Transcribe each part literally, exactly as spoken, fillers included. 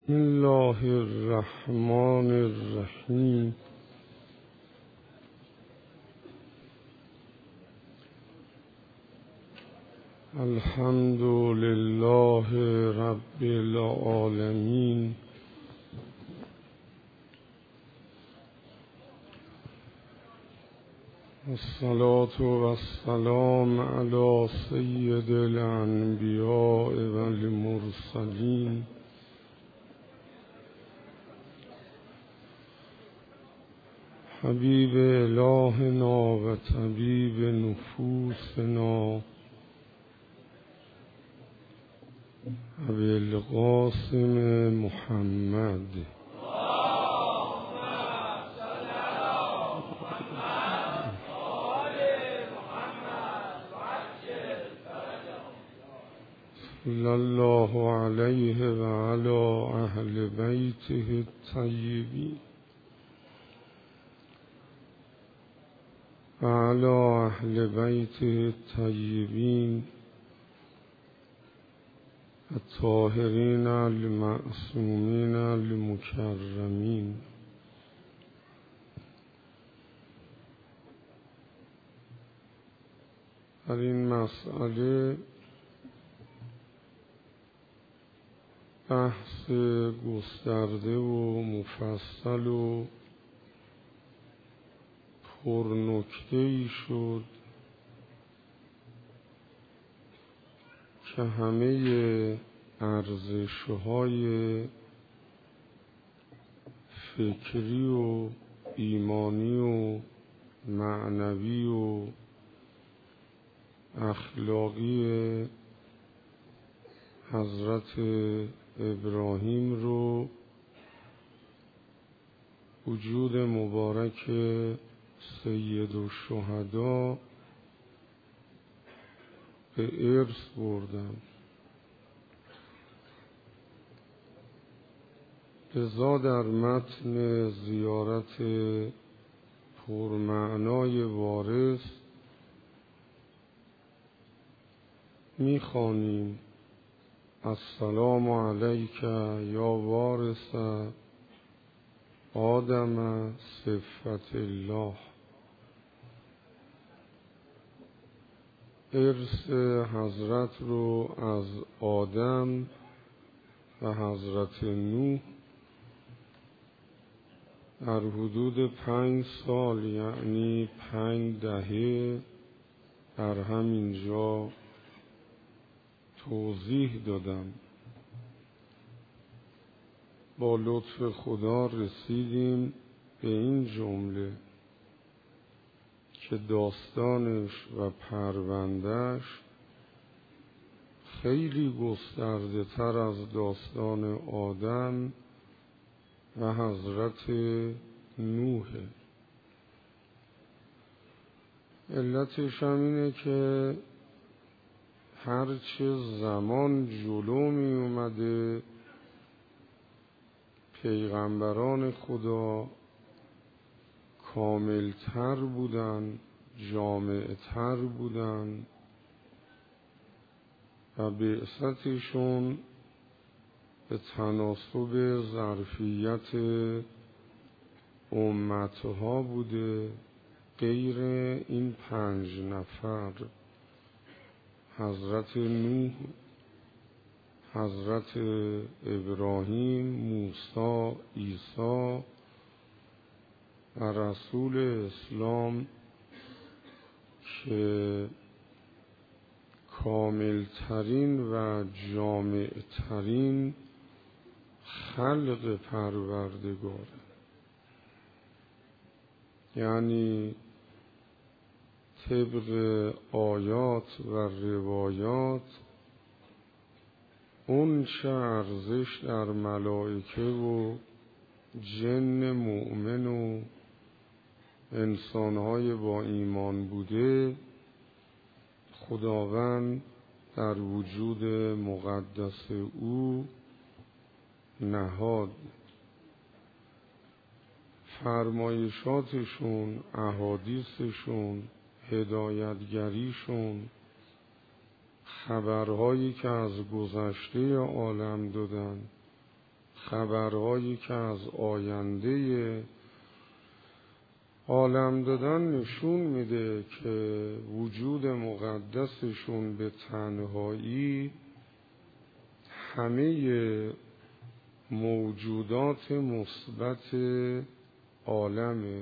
بسم الله الرحمن الرحیم. الحمد لله رب العالمین. الصلاة والسلام علی سید الانبیاء والمرسلین حبیب الهنا و طبیب نفوسنا ابوالقاسم محمد. صلی الله علیه و علی اهل بیته الطیبین و علی اهل بیته الطیبین الطاهرین المعصومین المکرمین. در این مسئله بحث گسترده و مفصل و پرنکته‌ای شد که همه ارزش‌های فکری و ایمانی و معنوی و اخلاقی حضرت ابراهیم رو وجود مبارک سید الشهدا به ارث بردن. لذا در متن زیارت پرمعنای وارث می‌خوانیم: السلام علیک یا وارث آدم صفت الله. ارث حضرت رو از آدم و حضرت نوح در حدود پنج سال، یعنی پنج دهه، در همین جا توضیح دادم. با لطف خدا رسیدیم به این جمله که داستانش و پروندهش خیلی گسترده تر از داستان آدم و حضرت نوح. علتش هم اینه که هرچه زمان جلو می اومده پیغمبران خدا کاملتر بودن، جامعتر بودن و بعثتشون به تناسب ظرفیت امتها بوده. غیر این پنج نفر، حضرت نوح، حضرت ابراهیم، موسی، عیسی و رسول اسلام که کاملترین و جامعترین خلق پروردگاره. یعنی طبق آیات و روایات اون چه ارزش در ملائکه و جن مؤمن و انسانهای با ایمان بوده، خداوند در وجود مقدس او نهاد. فرمایشاتشون، احادیثشون، هدایتگریشون، خبرهایی که از گذشته عالم دادن خبرهایی که از آینده عالم دادن نشون میده که وجود مقدسشون به تنهایی همه موجودات مثبت عالمه.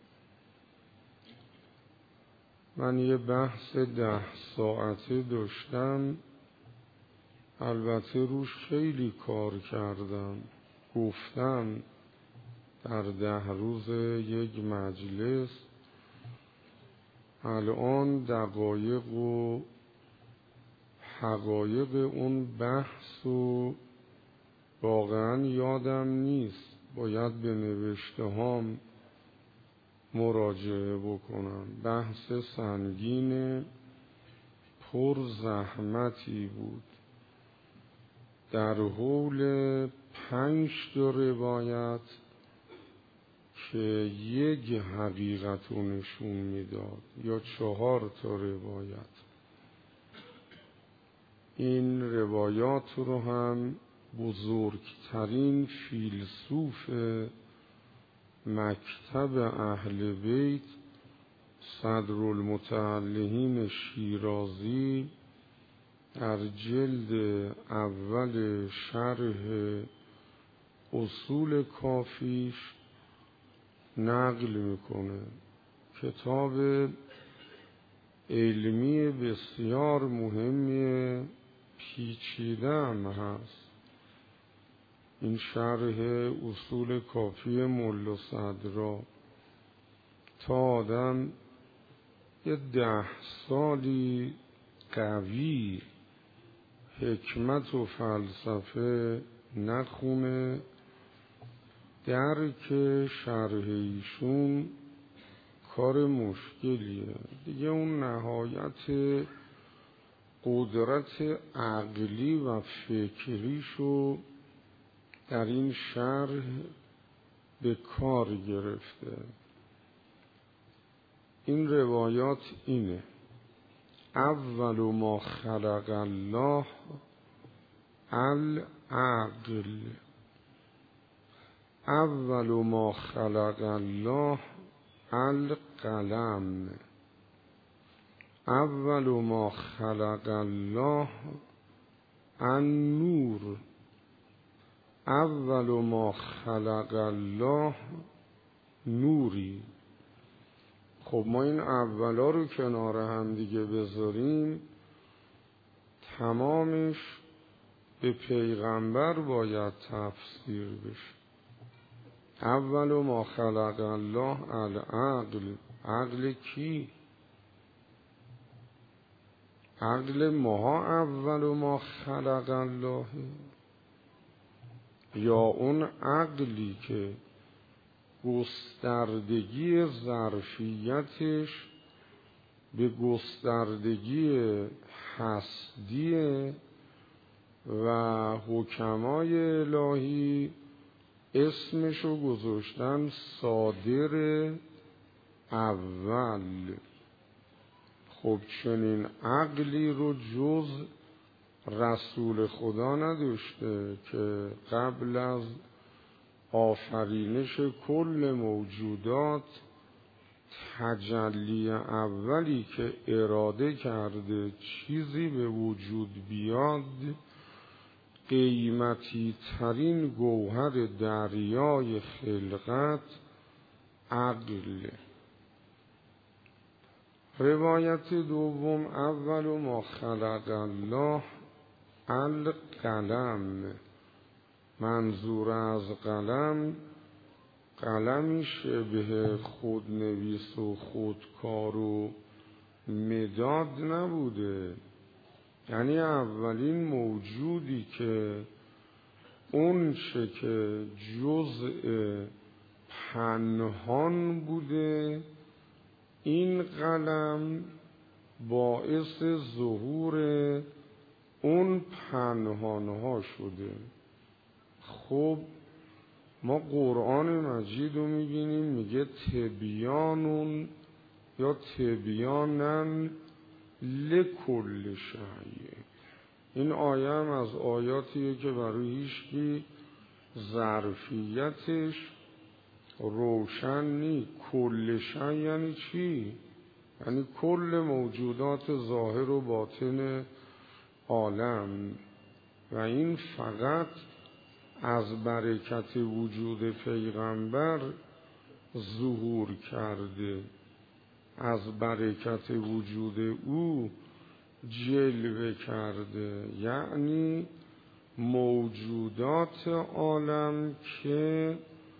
من یه بحث ده ساعته داشتم، البته روش خیلی کار کردم، گفتم در ده روز یک مجلس. الان دقایق و حقایق اون بحث و واقعا یادم نیست، باید به نوشته هام مراجعه بکنم. بحث سنگین پر زحمتی بود، در حول پنج تا روایت که یک حقیقت رو نشون میداد یا چهار تا روایت. این روایات رو هم بزرگترین فیلسوف مکتب اهل بیت صدرالمتعلقین شیرازی در جلد اول شرح اصول کافیش نقل میکنه. کتاب علمی بسیار مهمی، پیچیده هم هست. این شرح اصول کافی ملا صدرا تا آدم یه ده سالی قوی حکمت و فلسفه نخونه، درک شرح ایشون کار مشکلیه دیگه. اون نهایت قدرت عقلی و فکریشو در این شرح به کار گرفته. این روایات اینه: اول ما خلق الله العقل، اول ما خلق الله القلم، اول ما خلق الله النور، اول ما خلق الله نوری. خب ما این اولا رو کنار هم دیگه بذاریم، تمامش به پیغمبر باید تفسیر بشه. اول ما خلق الله العقل، عقل کی؟ عقل ما اول ما خلق الله، یا اون عقلی که گستردگی ظرفیتش به گستردگی هستیه و حکمای الهی اسمشو گذاشتن صادر اول. خب چنین عقلی رو جز رسول خدا نداشته که قبل از آفرینش کل موجودات تجلی اولی که اراده کرده چیزی به وجود بیاد، قیمتی ترین گوهر دریای خلقت عقل. روایت دوم: اول ما خلق الله القلم. منظور از قلم، قلمی شبه خودنویس و خودکار و مداد نبوده، یعنی اولین موجودی که اون چه که جزء پنهان بوده، این قلم باعث ظهور اون پنهانها شده. خب ما قرآن مجید رو میبینیم میگه تبیانون یا تبیانن لکل شیء. این آیه هم از آیاتیه که برای هیچکی ظرفیتش روشن نی. کلشن یعنی چی؟ یعنی کل موجودات ظاهر و باطن عالم، و این فقط از برکت وجود پیغمبر ظهور کرده، از برکت وجود او جلوه کرده. یعنی موجودات عالم که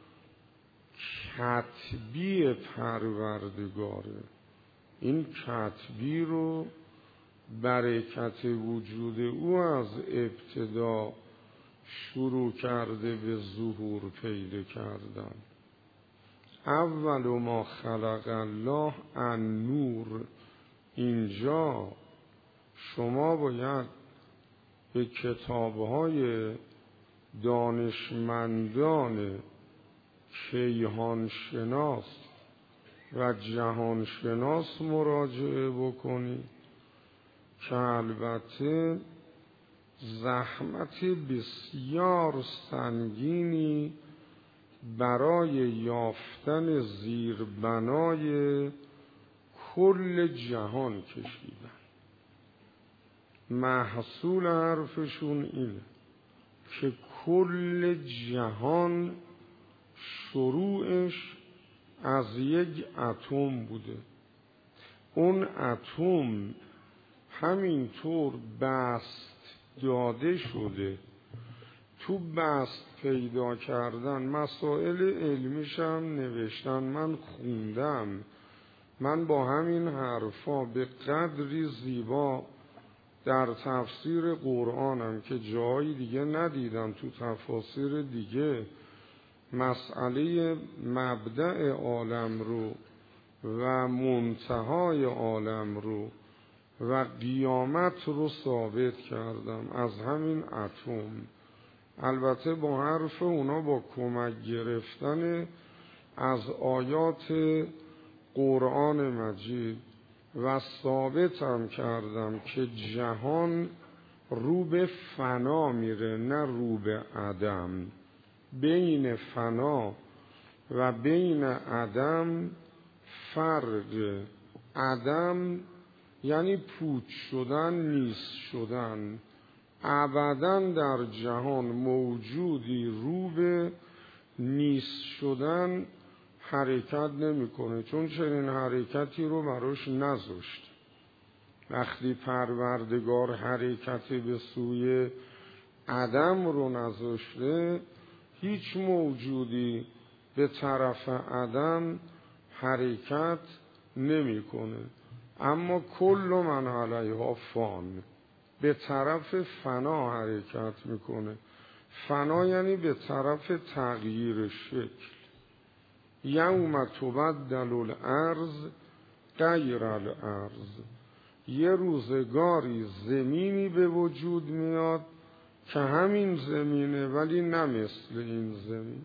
کتبی پروردگاره، این کتبی رو برکت وجود او از ابتدا شروع کرده به ظهور پیدا کردن. اول ما خلق الله النور. اینجا شما باید به کتاب‌های دانشمندان کیهانشناس و جهانشناس مراجعه بکنید که البته زحمت بسیار سنگینی برای یافتن زیربنای کل جهان کشیدن. محصول حرفشون اینه که کل جهان شروعش از یک اتم بوده. اون اتم همینطور بست داده شده. تو بست پیدا کردن مسائل علمیشم نوشتن، من خوندم. من با همین حرفا به قدری زیبا در تفسیر قرآنم که جایی دیگه ندیدم، تو تفاسیر دیگه مسئله مبدأ عالم رو و منتهای عالم رو و قیامت رو ثابت کردم از همین اتم. البته با حرف اونا با کمک گرفتن از آیات قرآن مجید و ثابتم کردم که جهان رو به فنا میره، نه رو به عدم. بین فنا و بین عدم فرق. عدم یعنی پوچ شدن، نیست شدن. ابداً در جهان موجودی رو به نیست شدن حرکت نمیکنه، چون چنین حرکتی رو براش نذاشت. وقتی پروردگار حرکت به سوی عدم رو نذاشته، هیچ موجودی به طرف عدم حرکت نمیکنه. اما کل من علیها فان، به طرف فنا حرکت میکنه. فنا یعنی به طرف تغییر شکل. یوم تبدل الارض غیر الارض. یه روزگاری زمینی به وجود میاد که همین زمینه ولی نه مثل این زمین.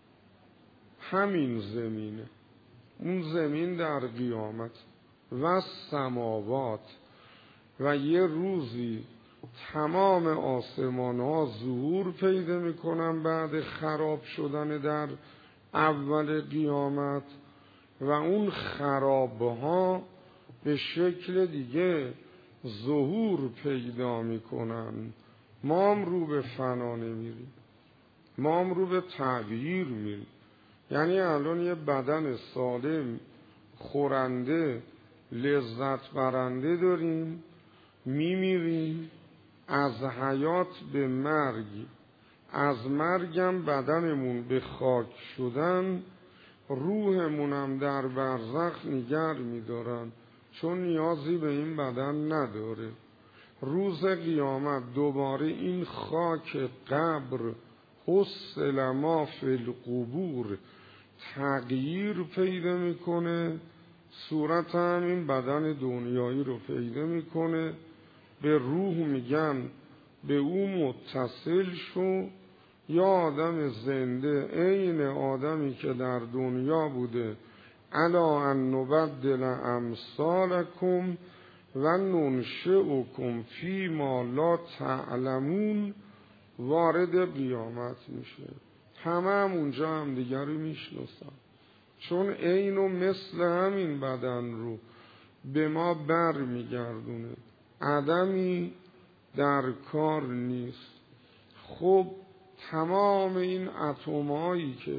همین زمینه، اون زمین در قیامت. و سماوات، و یه روزی تمام آسمان ها ظهور پیدا میکنن بعد خراب شدن در اول قیامت، و اون خراب ها به شکل دیگه ظهور پیدا میکنن. ما هم رو به فنا نمیریم، ما هم رو به تغییر میریم. یعنی الان یه بدن سالم خورنده لذت برنده داریم، میمیریم، از حیات به مرگ، از مرگم بدنمون به خاک شدن، روحمونم در برزخ نگر میدارن، چون نیازی به این بدن نداره. روز قیامت دوباره این خاک قبر حصل ما فی القبور تغییر پیدا میکنه، صورت همین بدن دنیایی رو پیدا میکنه. به روح میگن به او متصل شو، یا آدم زنده عین آدمی که در دنیا بوده، الا ان نبدل امثالکم و ننشئکم فی ما لا تعلمون، وارد قیامت میشه. همه هم اونجا هم دیگر رو میشناسن، چون عین و مثل همین بدن رو به ما بر میگردونه، عدمی در کار نیست. خب تمام این اتم‌هایی که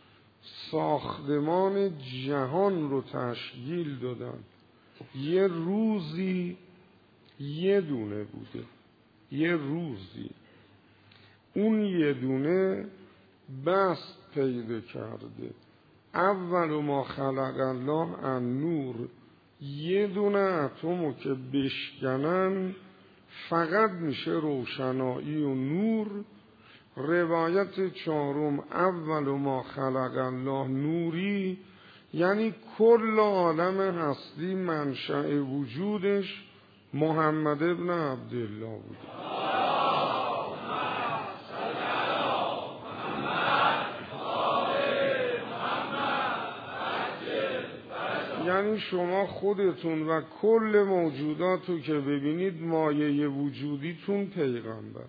ساختمان جهان رو تشکیل دادن یه روزی یه دونه بوده، یه روزی اون یه دونه بس پیدا کرده. اول ما خلق الله النور، یه دونه اتمو که بشکنن فقط میشه روشنایی و نور. روایت چهارم اول ما خلق الله نوری، یعنی کل عالم هستی منشأ وجودش محمد ابن عبدالله بود. یعنی شما خودتون و کل موجوداتو که ببینید مایه وجودیتون پیغمبر.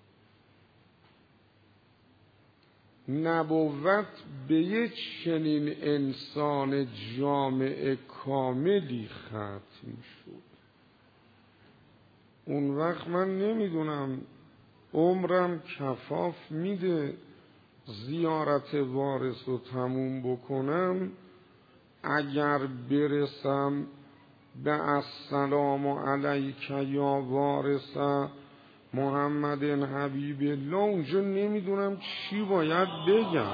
نبوت به یک چنین انسان جامع کاملی ختم شد. اون وقت من نمیدونم عمرم کفاف میده زیارت وارث رو تموم بکنم. اگر برسم به السلام علیک یا وارث محمد حبیب الله، اونجا نمیدونم چی باید بگم.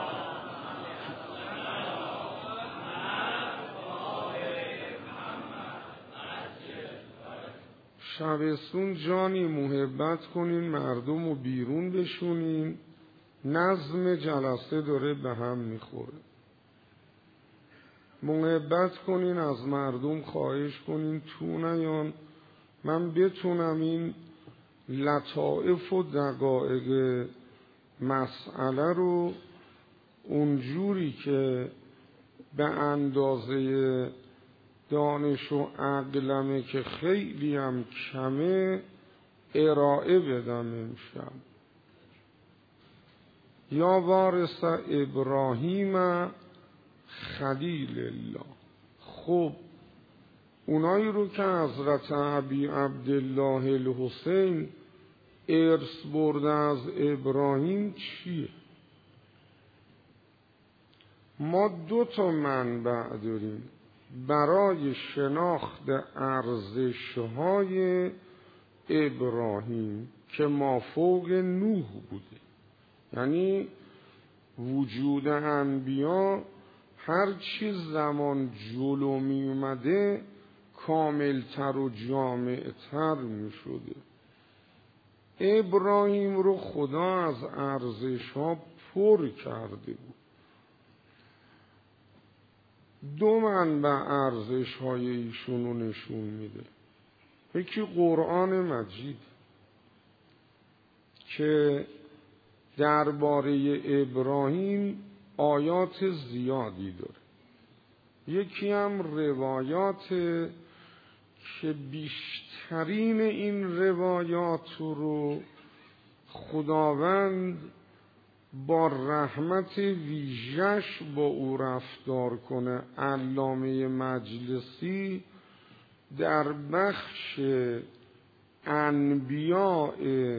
شبستون جانی محبت کنین، مردم رو بیرون بشونین، نظم جلسه داره به هم میخوره. محبت کنین، از مردم خواهش کنین تو نیان، من بتونم این لطائف و دقایق مسئله رو اونجوری که به اندازه دانش و عقلمه که خیلی هم کمه ارائه بدم امشب. یا وارث ابراهیم خلیل الله. خب اونایی رو که حضرت ابی عبدالله الحسین ارث برده از ابراهیم چیه؟ ما دو تا منبع داریم برای شناخت ارزش‌های ابراهیم که مافوق نوح بوده. یعنی وجود انبیا هر چی زمان جلو می اومده کاملتر و جامعتر می شده. ابراهیم رو خدا از ارزش ها پر کرده بود. دو منبع ارزش های ایشون رو نشون میده. یکی قرآن مجید که درباره ابراهیم آیات زیادی داره. یکی هم روایات که بیشترین این روایات رو خداوند با رحمت ویژش با او رفتار کنه. علامه مجلسی در بخش انبیاء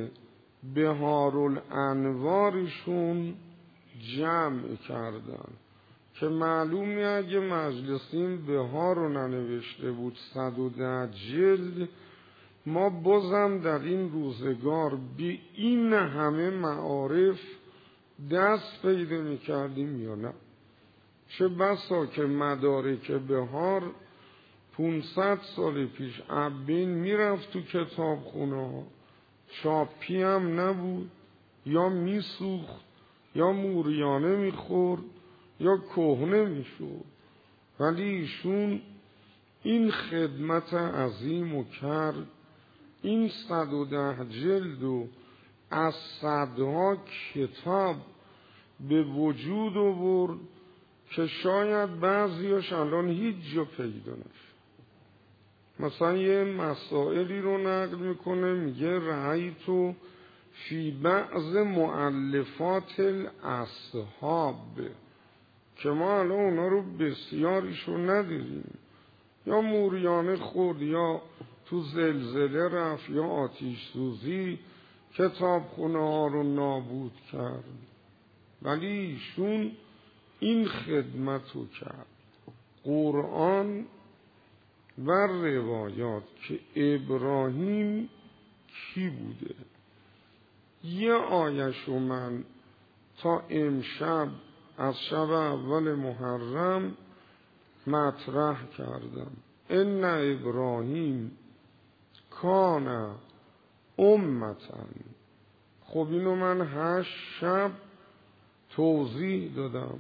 بهارالانوارشون جمع کردن که معلومه اگه مجلسی بهار رو ننوشته بود صد و ده جلد، ما بازم در این روزگار به این همه معارف دست پیدا میکردیم یا نه. چه بسا که مدارک بهار پونصد سال پیش ابین میرفت تو کتابخونه ها، چاپی هم نبود، یا میسوخت یا موریانه میخورد یا کهنه میشد، ولی ایشون این خدمت عظیم و کرد. این صد و ده جلد و از صدها کتاب به وجود آورد که شاید بعضیاش الان هیچ جا پیدا نشه. مثلا یه مسائلی رو نقل میکنه، میگه رأیتو فی بعض مؤلفات الاصحاب که ما الان اونا رو بسیاریشون نداریم، یا موریانه خورد یا تو زلزله رفت یا آتش سوزی کتابخونه ها رو نابود کرد، ولی ایشون این خدمت رو کرد. قرآن و روایات که ابراهیم کی بوده، یه آیشو من تا امشب از شب اول محرم مطرح کردم. ان ابراهیم کان امتا. خب اینو من هشت شب توضیح دادم.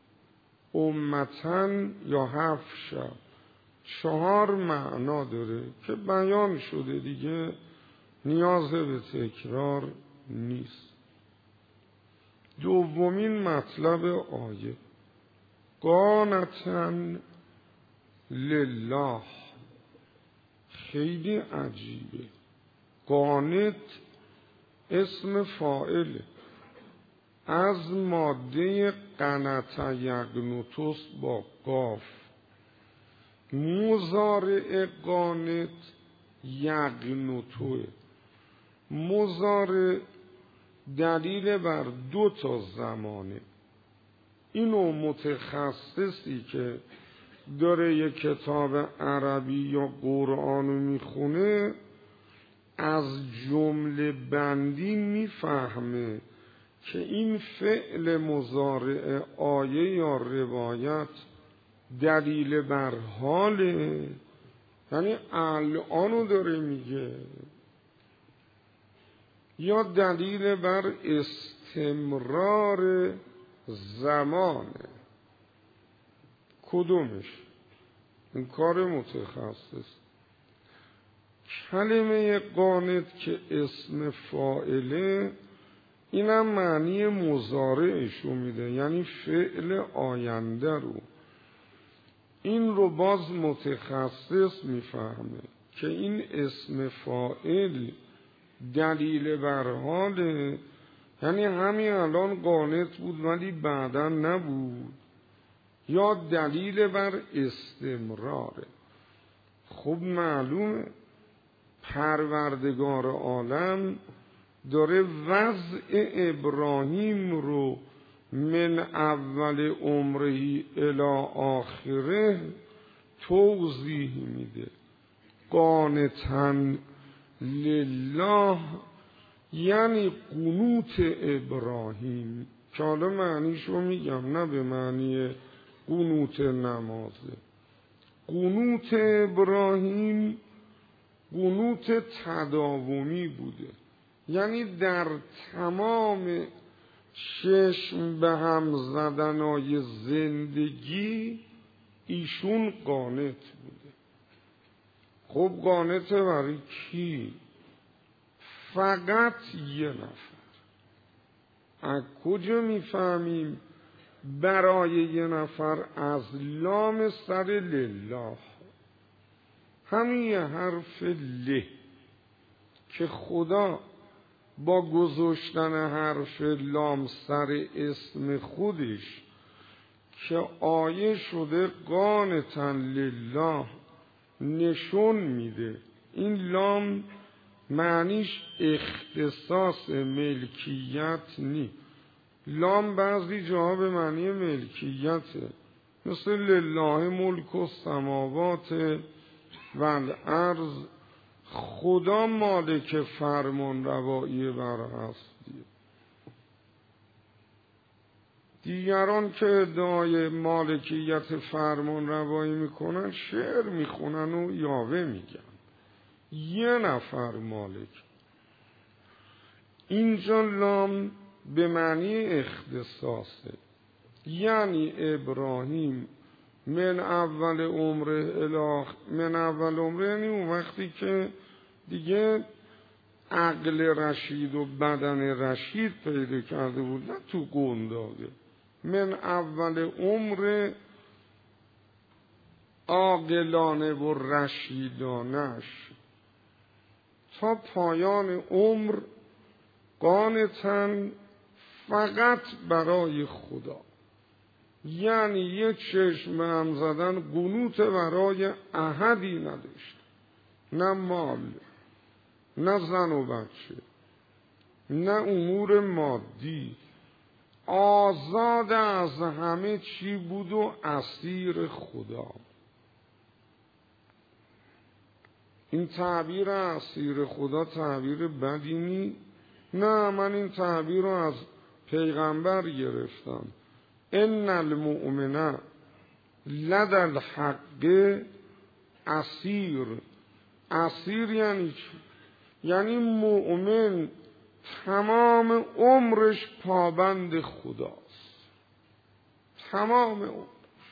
امتا یا هفت شب، چهار معنا داره که بیان شده دیگه، نیاز به تکرار نیست. دومین مطلب آیه قانتا لله، خیلی عجیبه. قانت اسم فاعله، از ماده قنت یقنتوس با قاف. مضارع قانت یقنتوه. مضارع دلیل بر دو تا زمانه. اینو متخصصی که داره یک کتاب عربی یا قرآنو میخونه از جمله بندی میفهمه که این فعل مضارع آیه یا روایت دلیل بر حاله، یعنی الانو داره میگه، یا دلیل بر استمرار زمانه. کدومش؟ این کار متخصص. کلمه قانت که اسم فاعله، اینم معنی مضارعشو میده، یعنی فعل آینده رو. این رو باز متخصص میفهمه که این اسم فاعل دلیل بر حاله، یعنی همین الان قانت بود ولی بعدا نبود، یا دلیل بر استمراره. خب معلومه پروردگار عالم داره وضع ابراهیم رو من اول عمره الی آخره توضیح میده. قانتاً لله یعنی قنوت ابراهیم، که حالا معنیشو میگم، نه به معنی قنوت نمازه. قنوت ابراهیم قنوت تداومی بوده، یعنی در تمام چشم به هم زدنای زندگی ایشون قانت بوده. خب قانته برای کی؟ فقط یه نفر. از کجا میفهمیم برای یه نفر؟ از لام سر لله، همین یه حرف له که خدا با گذاشتن حرف لام سر اسم خودش که آیه شده قانتا لله نشون میده. این لام معنیش اختصاص ملکیت نی. لام بعضی جاها به معنی ملکیته، مثل لله ملک السماوات و الارض، خدا مالک فرمان روایی بر هستی. دیگران که ادعای مالکیت فرمان روایی میکنن شعر میخونن و یاوه میگن. یه نفر مالک. اینجا لام به معنی اختصاصه، یعنی ابراهیم من اول عمره الاخ من اول عمره، یعنی اون وقتی که دیگه عقل رشید و بدن رشید پیدا کرده بود، نه تو گنداده، من اول عمر عاقلانه و رشیدانش تا پایان عمر قانتن فقط برای خدا، یعنی یه چشم هم زدن قنوت برای احدی نداشت، نه مال، نه زن و بچه، نه امور مادی، آزاد از همه چی بود و اسیر خدا. این تعبیر اسیر خدا تعبیر بدی نی، نه، من این تعبیر رو از پیغمبر گرفتم. ان المؤمن لدى الحق اسیر. اسیر یعنی چی؟ یعنی مؤمن تمام عمرش پابند خداست، تمام عمرش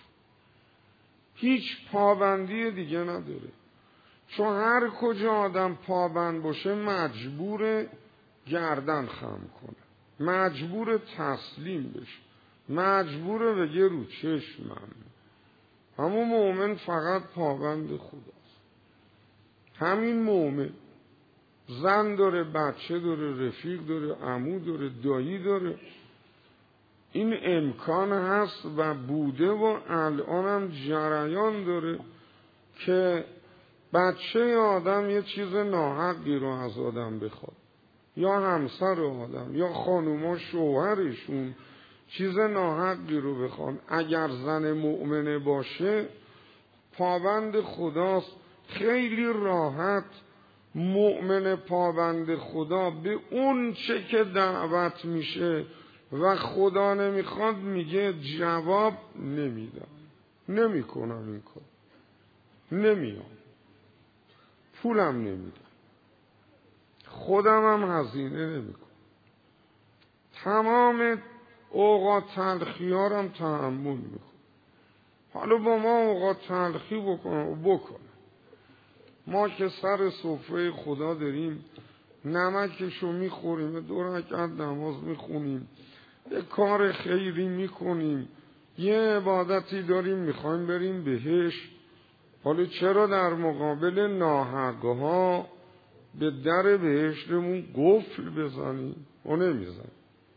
هیچ پابندی دیگه نداره. چون هر کجا آدم پابند باشه مجبور گردن خم کنه، مجبور تسلیم بشه، مجبور بگه رو چشمم. همون مؤمن فقط پابند خداست. همین مؤمن زن داره، بچه داره، رفیق داره، عمو داره، دایی داره. این امکان هست و بوده و الان هم جریان داره که بچه آدم یه چیز ناحقی رو از آدم بخواد، یا همسر آدم یا خانوما شوهرشون چیز ناحقی رو بخوان. اگر زن مؤمنه باشه پابند خداست، خیلی راحت مؤمن پابند خدا به اون چه که دعوت میشه و خدا نمیخواد میگه جواب نمیدم، نمیکنم این کار، نمیام، پولم نمیدم، خودم هم هزینه نمیکنم، تمام اوقات تلخیارم تحمل میکنم. حالا با ما اوقات تلخی بکنم بکنم. ما که سر سفره خدا داریم نمکشو میخوریم، دو رکعت نماز میخونیم، یه کار خیری میکنیم، یه عبادتی داریم میخوایم بریم بهش. حالا چرا در مقابل ناحقها به در بهشتمون قفل بزنیم؟ و نمیزنیم.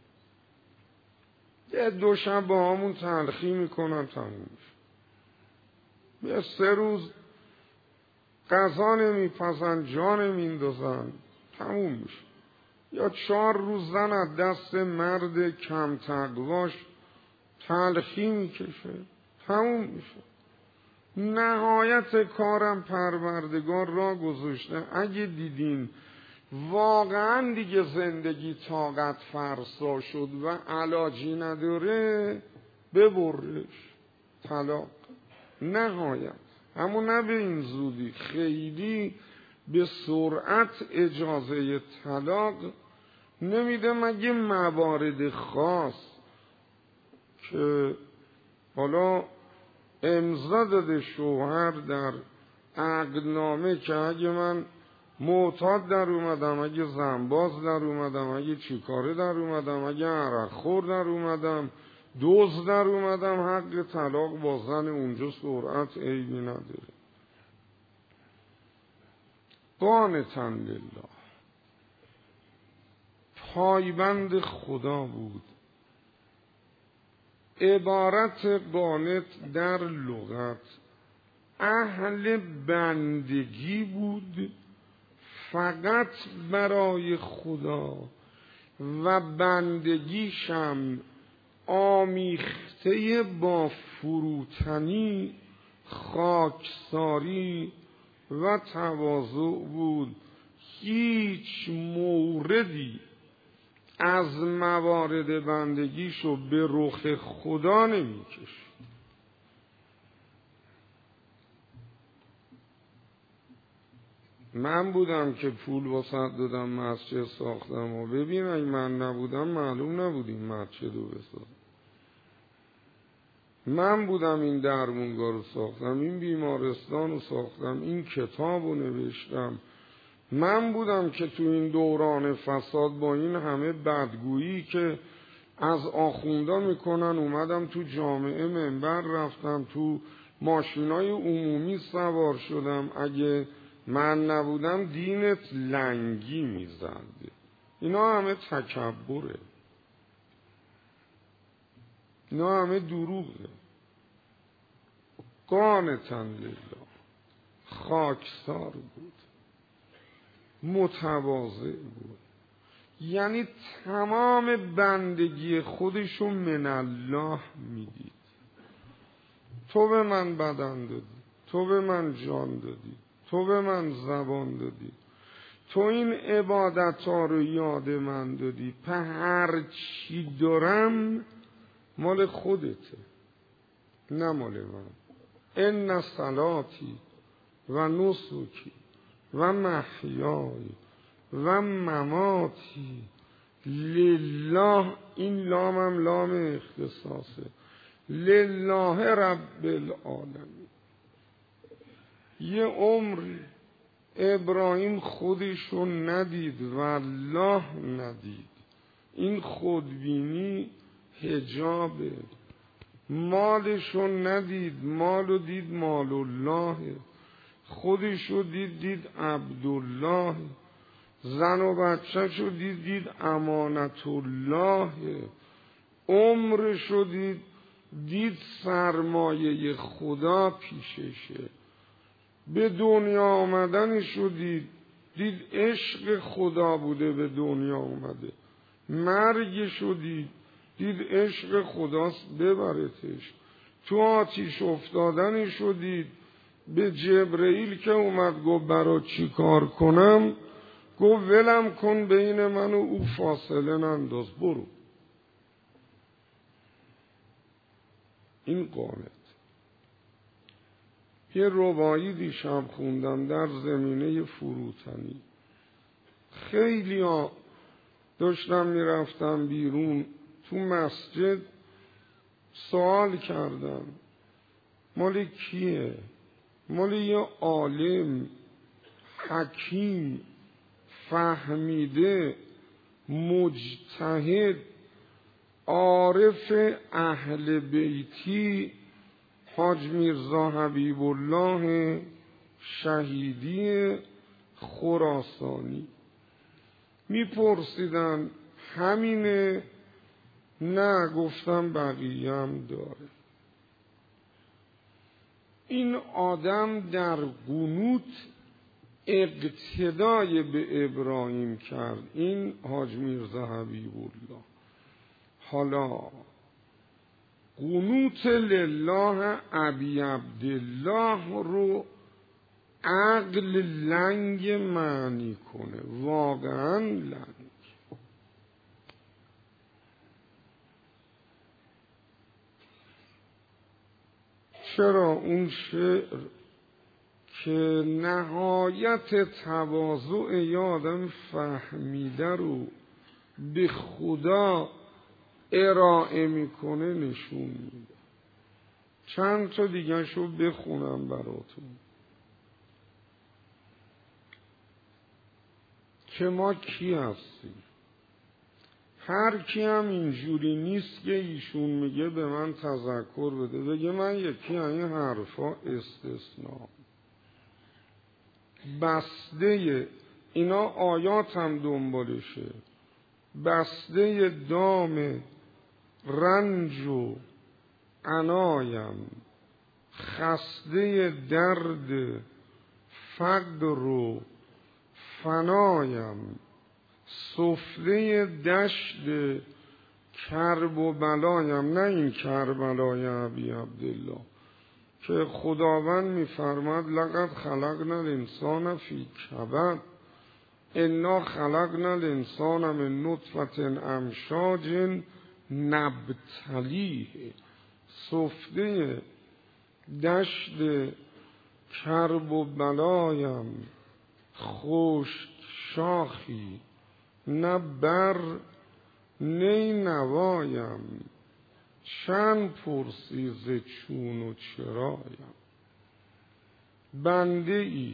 یه دو شب با همون تلخی میکنن تموم میشه. یه سه روز غذا نمیپزن، جا نمیندازن، تموم میشه. یا چهار روز زن از دست مرد کم تقواش تلخی میکشه، تموم میشه. نهایت کارم پروردگار را گذاشته. اگه دیدین واقعا دیگه زندگی طاقت فرسا شد و علاجی نداره، ببرش، طلاق، نهایت. اما نه به این زودی، خیلی به سرعت اجازه طلاق نمیده مگه موارد خاص که حالا امضا داده شوهر در عقدنامه که اگه من معتاد در اومدم، اگه زنباز در اومدم، اگه چیکاره در اومدم، اگه عرق خور در اومدم، دوز در اومدم، حق طلاق با زن اونجا سرعت عیبی نداره. قانتن لله، پایبند خدا بود. عبارت قانت در لغت اهل بندگی بود فقط برای خدا و بندگیشم آمیخته با فروتنی، خاکساری و تواضع بود. هیچ موردی از موارد بندگیشو به رخ خدا نمیکشید. من بودم که پول واسط دادم مسجد ساختم و ببین اگه من نبودم معلوم نبود این مسجد رو بسازم. من بودم این درمونگاه رو ساختم، این بیمارستان رو ساختم، این کتاب رو نوشتم. من بودم که تو این دوران فساد با این همه بدگویی که از آخوندا میکنن اومدم تو جامعه منبر رفتم، تو ماشینای عمومی سوار شدم. اگه من نبودم دینت لنگی میزد. اینا همه تکبره، اینا همه دروغه. قانتاً لله، خاکسار بود، متواضع بود، یعنی تمام بندگی خودشو من الله میدید. تو به من بدن دادی، تو به من جان دادی، تو به من زبان دادی، تو این عبادت ها رو یاد من دادی، په هر چی دارم مال خودته نه مال من. ان صلاتی و نسکی و محیای و مماتی لله، این لام هم لام اختصاصه، لله رب العالمین. یه عمری ابراهیم خودشو ندید و الله ندید. این خودبینی حجابه. مالشو ندید، مالو دید مال الله، خودشو دید دید عبدالله، زن و بچه شو دید دید امانت الله، عمرشو دید دید سرمایه خدا پیششه، به دنیا آمدنشو دید دید عشق خدا بوده به دنیا آمده، مرگشو دید دید عشق خداست ببرتش، تو آتیش افتادنشو دید به جبرئیل که اومد گفت برا چی کار کنم، گفت ولم کن بین من و او فاصله ننداز برو. این قانت. یه ربایی دیشب خوندم در زمینه فروتنی. خیلی ها داشتم میرفتم بیرون تو مسجد سوال کردم مال کیه؟ مال یه عالم حکیم فهمیده مجتهد عارف اهل بیتی حاج میرزا حبیب الله شهیدی خراسانی. میپرسیدن همینه؟ نه، گفتم بقیه هم داره. این آدم در قنوت اقتدای به ابراهیم کرد، این حاج میرزا حبیب الله. حالا قنوت لله ابی عبدالله رو عقل لنگ معنی کنه، واقعا لنگ. چرا اون شعر که نهایت تواضع یادم فهمیده رو به خدا ارائه میکنه نشون میده. چند تا دیگه شو بخونم براتون که ما کی هستیم. هر کی هم اینجوری نیست که ایشون میگه به من تذکر بده، بگه من یکی این حرفا استثناء. بسته اینا آیات هم دنبالشه، بسته دام رنج و عنایم، خسته درد فقر و فنایم، سفره دشت کرب و بلایم. نه این کربلای ابی عبدالله که خداوند میفرماد لقد خلقنا الانسان فی کبد انا خلقنا الانسان من نطفة امشاج نبتلیه. سفره دشت کرب و بلایم، خشک شاخی نه بر نی نوایم، چند پرسی ز چون و چرایم. بنده ای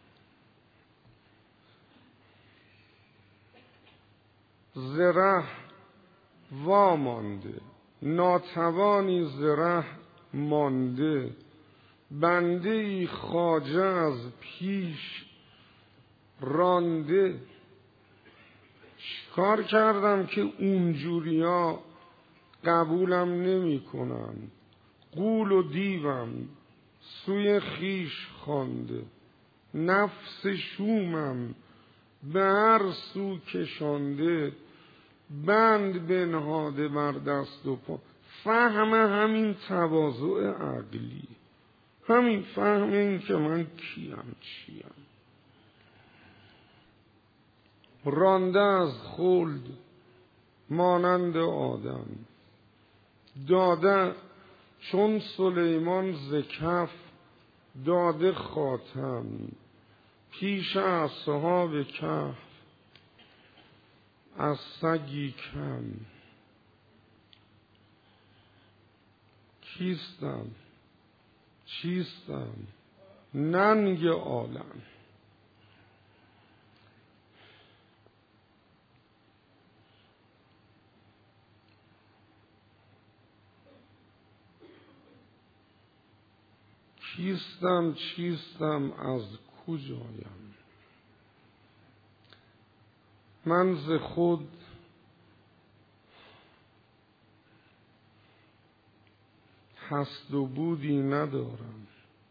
زره وامانده، ناتوانی زره مانده، بنده ای خواجه از پیش رانده. چیکار کردم که اونجوریا قبولم نمی کنن؟ غول و دیوم سوی خیش خوانده، نفس شومم به هر سو کشانده، بند بنهاده بر دست و پا. فهم همین تواضع عقلی، همین فهم این که من کیم چیم. رانده از خلد مانند آدم، داده چون سلیمان ز کف داده خاتم، پیش اصحاب کهف از سگی کم. کیستم چیستم ننگ عالم، کیستم چیستم از کجایم؟ من ز خود هست و بودی ندارم،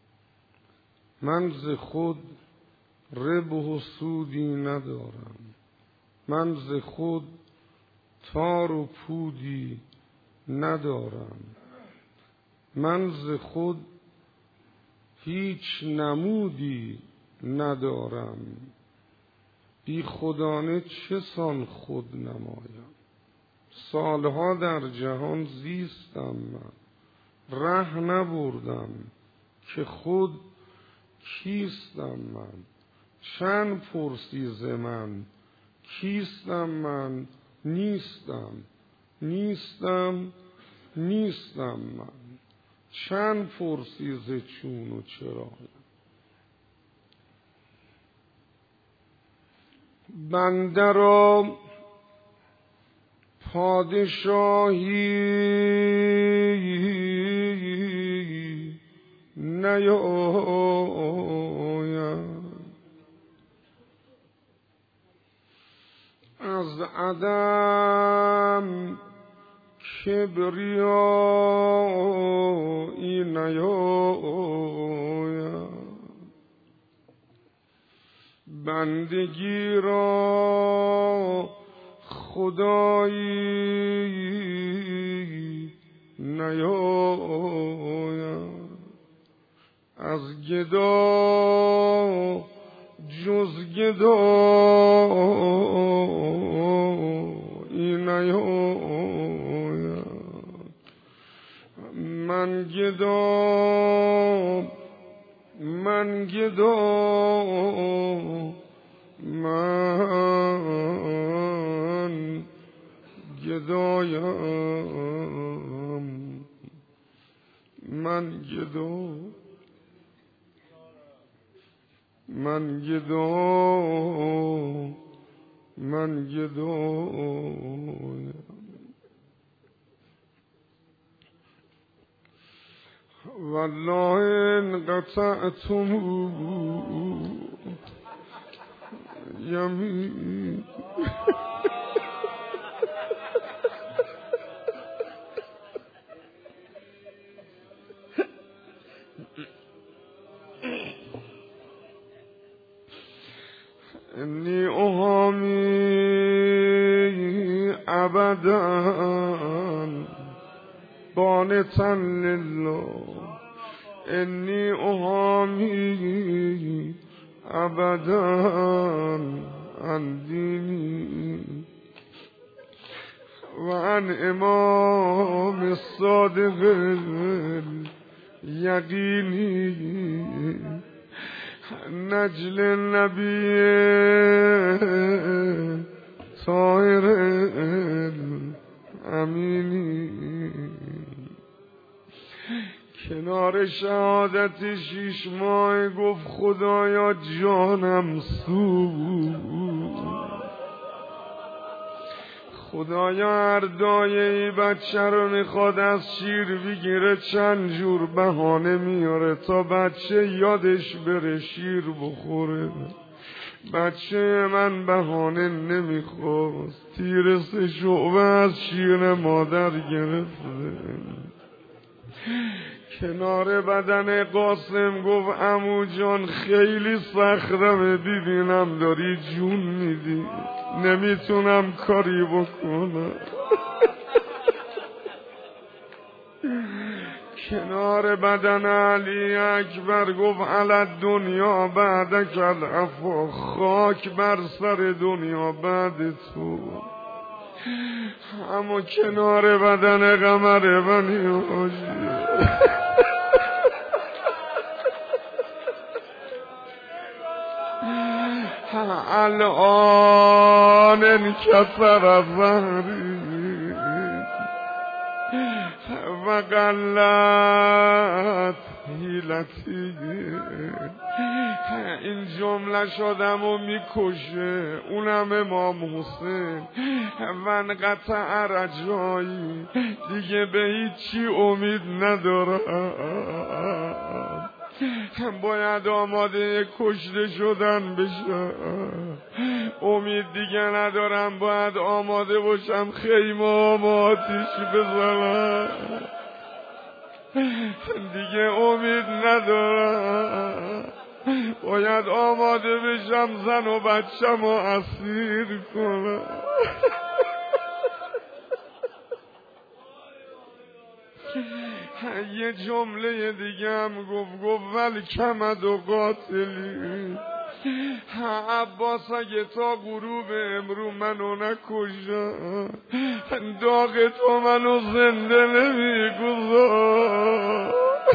من ز خود ربح و سودی ندارم، من ز خود تار و پودی ندارم، من ز خود هیچ نمودی ندارم، بی خودانه چه سان خود نمایم؟ سالها در جهان زیستم من، ره نبردم که خود کیستم من. چند پرسی ز من کیستم من؟ نیستم نیستم نیستم من. چند پرسی ز چون و چرایم؟ بنده را پادشاهی نیاید، از عدم کبریایی نیاید، بندگی را خدایی نیاید، از گدا جز گدایی نیاید. من گدا من گدا من گدایم، من گدا من گدا من گدایم. والله ان قطعتم یمین انی احامی ابدا قانتا لله، انی احامی ابدا عن دینی و عن امام الصادق یقینی نجل النبی طاهر امینی. کنار شهادت شیش ماه گفت خدایا جانم سوز، خدایا هر دایه‌ای بچه رو میخواد از شیر بگیره چند جور بهانه میاره تا بچه یادش بره شیر بخوره. بچه من بهانه نمیخواست، تیر سه شعبه از شیر مادر گرفته. کنار بدن قاسم گفت عمو جان خیلی سختمه، ببینم داری جون میدی، نمیتونم کاری بکنم. کنار بدن علی اکبر گفت علی دنیا بعدک العفا، خاک بر سر دنیا بعد تو. اما کنار بدن قمر بنی حاجی الان انکسر ظهری و قلت حیلتی. این جمله شدم و میکشه، اونم امام حسین. من قطع رجایی، دیگه به هیچی امید ندارم، باید آماده کشته شدن بشم. امید دیگه ندارم، باید آماده باشم خیمه آتیش بزنم. دیگه امید ندارم، باید آماده بشم زن و بچم رو اسیر کنم. یه جمله دیگه هم گفت، گفت ولی کمد و قاتلی عباس اگه تا غروب امرو منو نکشم، داغ تو منو زنده نمیگذار.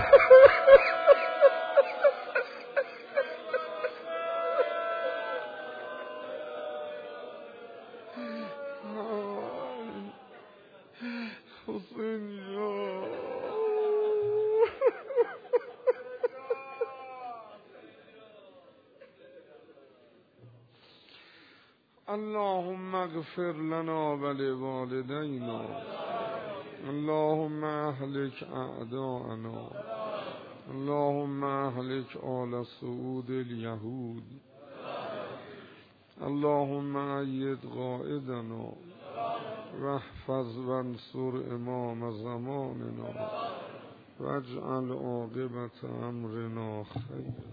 حسین جان اللهم اغفر لنا ولوالدينا، اللهم اهلك اعداءنا، اللهم اهلك آل سعود اليهود، اللهم ايد قائدنا واحفظ وانصر امام زماننا واجعل عاقبة امرنا خيرا.